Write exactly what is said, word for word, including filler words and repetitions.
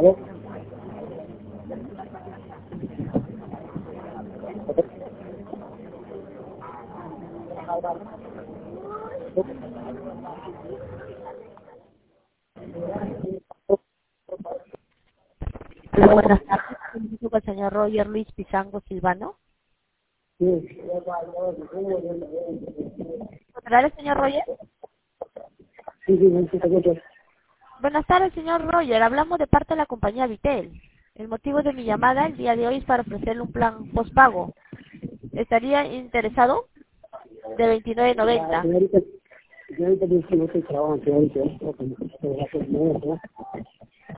¿Aló? Hola, buenas tardes. Felicito con el señor Roger Luis Pizango Silvano. Sí. ¿Podrá el señor Roger? Sí, sí, sí, sí, te escucho. Buenas tardes, señor Roger. Hablamos de parte de la compañía Vitel. El motivo de mi llamada el día de hoy es para ofrecerle un plan postpago. ¿Estaría interesado? De veintinueve Ya, noventa. señorita, señorita, yo sí no estoy trabajando, señorita. Ok, gracias, señorita.